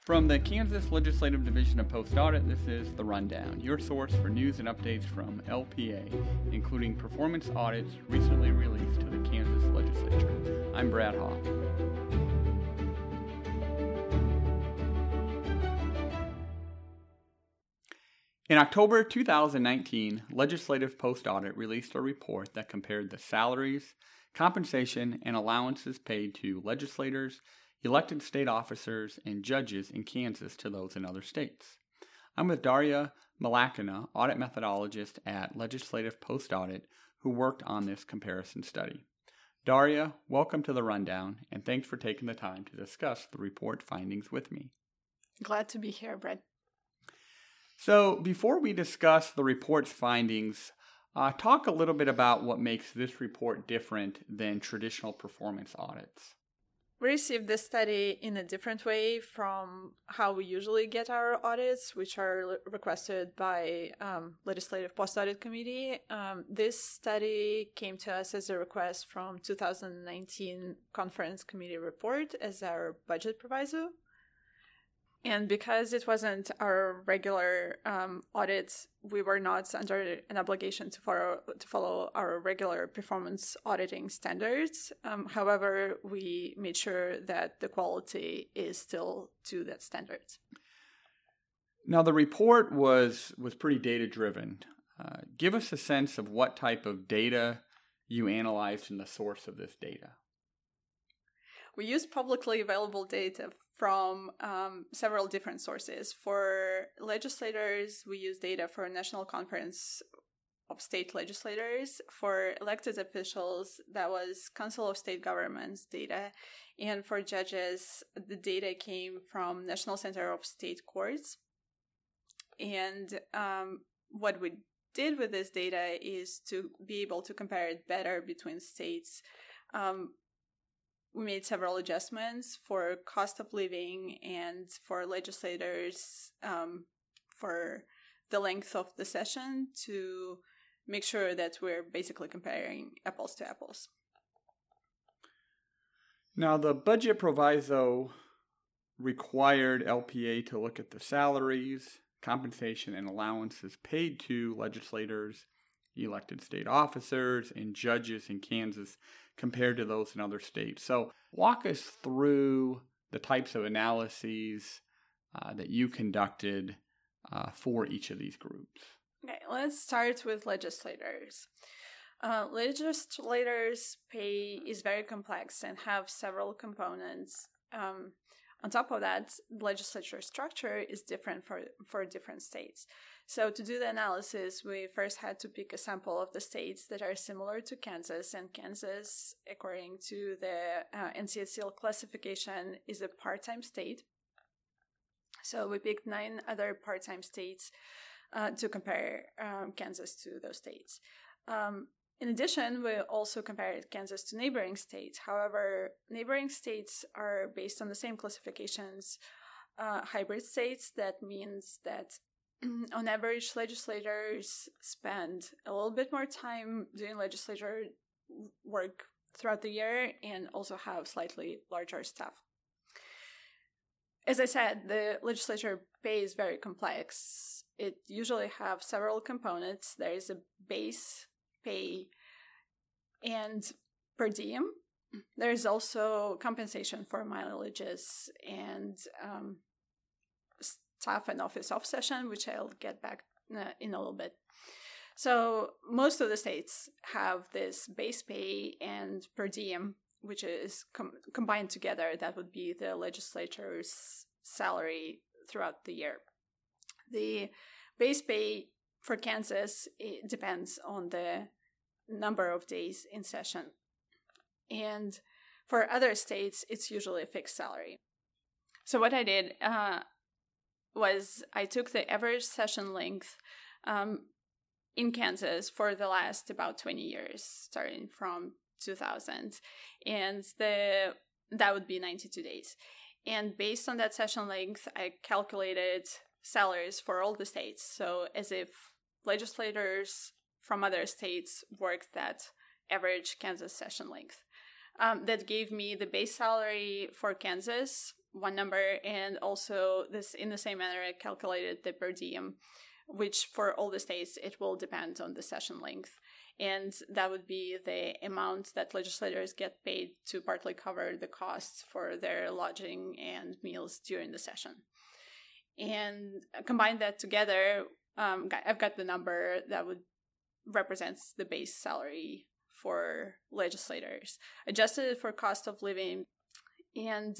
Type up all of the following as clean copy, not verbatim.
From the Kansas Legislative Division of Post Audit, this is The Rundown, your source for news and updates from LPA, including performance audits recently released to the Kansas Legislature. I'm Brad Hoff. In October 2019, Legislative Post Audit released a report that compared the salaries, compensation, and allowances paid to legislators, elected state officers, and judges in Kansas to those in other states. I'm with Daria Malakina, audit methodologist at Legislative Post Audit, who worked on this comparison study. Daria, welcome to The Rundown, and thanks for taking the time to discuss the report findings with me. Glad to be here, Brett. So before we discuss the report's findings, talk a little bit about what makes this report different than traditional performance audits. We received this study in a different way from how we usually get our audits, which are requested by Legislative Post Audit Committee. This study came to us as a request from 2019 Conference Committee report as our budget proviso. And because it wasn't our regular audit, we were not under an obligation to follow our regular performance auditing standards. However, we made sure that the quality is still to that standard. Now, the report was pretty data-driven. Give us a sense of what type of data you analyzed and the source of this data. We used publicly available data from several different sources. For legislators, we use data for National Conference of State Legislators. For elected officials, that was Council of State Governments data. And for judges, the data came from National Center of State Courts. And what we did with this data is to be able to compare it better between states. We made several adjustments for cost of living and for legislators for the length of the session to make sure that we're basically comparing apples to apples. Now, the budget proviso required LPA to look at the salaries, compensation, and allowances paid to legislators, elected state officers, and judges in Kansas compared to those in other states. So walk us through the types of analyses that you conducted for each of these groups. Okay, let's start with legislators. Legislators' pay is very complex and have several components. On top of that, the legislature structure is different for different states. So to do the analysis, we first had to pick a sample of the states that are similar to Kansas. And Kansas, according to the NCSL classification, is a part-time state. So we picked 9 other part-time states to compare Kansas to those states. In addition, we also compared Kansas to neighboring states. However, neighboring states are based on the same classifications, hybrid states. That means that on average, legislators spend a little bit more time doing legislature work throughout the year and also have slightly larger staff. As I said, the legislature pay is very complex. It usually have several components. There is a base pay and per diem. There's also compensation for mileages and staff and office off session, which I'll get back in a little bit. So most of the states have this base pay and per diem, which is combined together. That would be the legislature's salary throughout the year. The base pay for Kansas, it depends on the number of days in session. And for other states, it's usually a fixed salary. So what I did was I took the average session length in Kansas for the last about 20 years, starting from 2000. And that would be 92 days. And based on that session length, I calculated salaries for all the states. So as if legislators from other states worked that average Kansas session length. That gave me the base salary for Kansas one number, and also this in the same manner I calculated the per diem, which for all the states it will depend on the session length, and that would be the amount that legislators get paid to partly cover the costs for their lodging and meals during the session. And combine that together, I've got the number that would represents the base salary for legislators, adjusted it for cost of living, and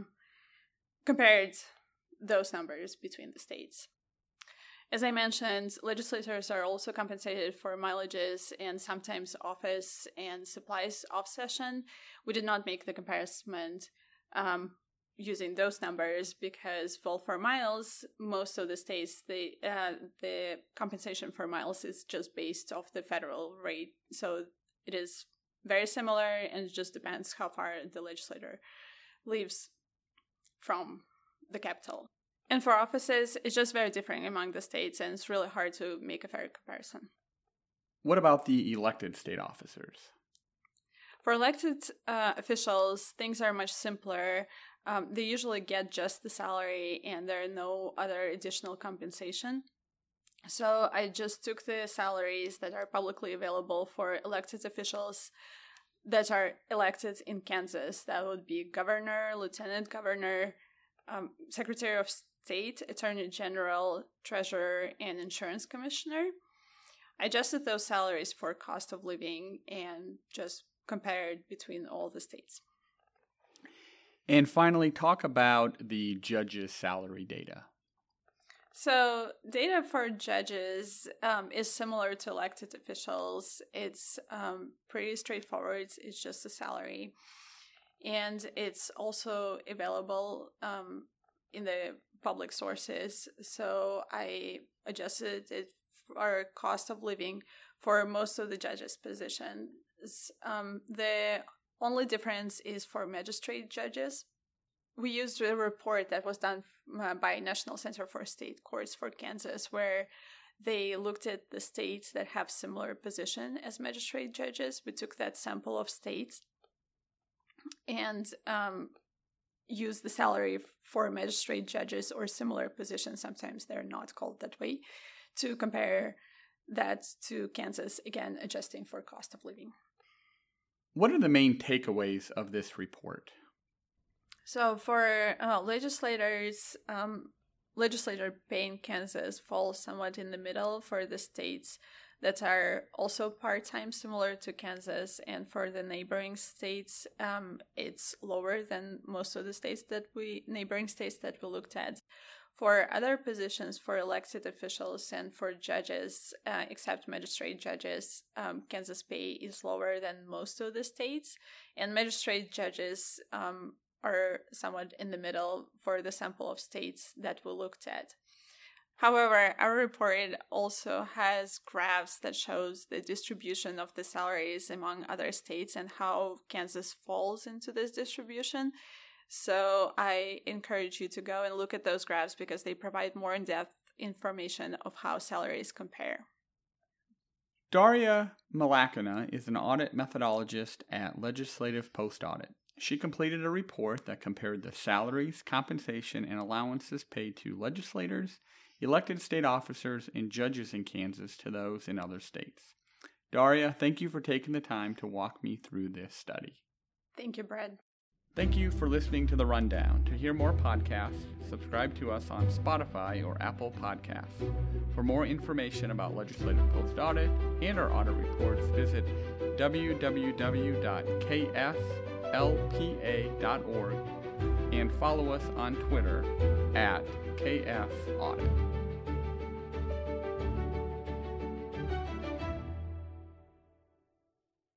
compared those numbers between the states. As I mentioned, legislators are also compensated for mileages and sometimes office and supplies off session. We did not make the comparison using those numbers because, well, for miles, most of the states, the compensation for miles is just based off the federal rate. So it is very similar, and it just depends how far the legislator lives from the capital. And for offices, it's just very different among the states, and it's really hard to make a fair comparison. What about the elected state officers? For elected officials, things are much simpler. They usually get just the salary, and there are no other additional compensation. So I just took the salaries that are publicly available for elected officials that are elected in Kansas. That would be governor, lieutenant governor, secretary of state, attorney general, treasurer, and insurance commissioner. I adjusted those salaries for cost of living and just compared between all the states. And finally, talk about the judges' salary data. So data for judges is similar to elected officials. It's pretty straightforward. It's just a salary. And it's also available in the public sources. So I adjusted it for cost of living for most of the judges' positions. The only difference is for magistrate judges. We used a report that was done by National Center for State Courts for Kansas, where they looked at the states that have similar position as magistrate judges. We took that sample of states and used the salary for magistrate judges or similar positions, sometimes they're not called that way, to compare that to Kansas, again, adjusting for cost of living. What are the main takeaways of this report? So for legislators, legislator pay in Kansas falls somewhat in the middle for the states that are also part-time, similar to Kansas, and for the neighboring states, it's lower than most of the neighboring states that we looked at. For other positions, for elected officials and for judges, except magistrate judges, Kansas pay is lower than most of the states, and magistrate judges are somewhat in the middle for the sample of states that we looked at. However, our report also has graphs that shows the distribution of the salaries among other states and how Kansas falls into this distribution. So I encourage you to go and look at those graphs because they provide more in-depth information of how salaries compare. Daria Malakina is an audit methodologist at Legislative Post Audit. She completed a report that compared the salaries, compensation, and allowances paid to legislators, elected state officers, and judges in Kansas to those in other states. Daria, thank you for taking the time to walk me through this study. Thank you, Brad. Thank you for listening to The Rundown. To hear more podcasts, subscribe to us on Spotify or Apple Podcasts. For more information about Legislative Post Audit and our audit reports, visit www.kslpa.org and follow us on Twitter @KSAudit.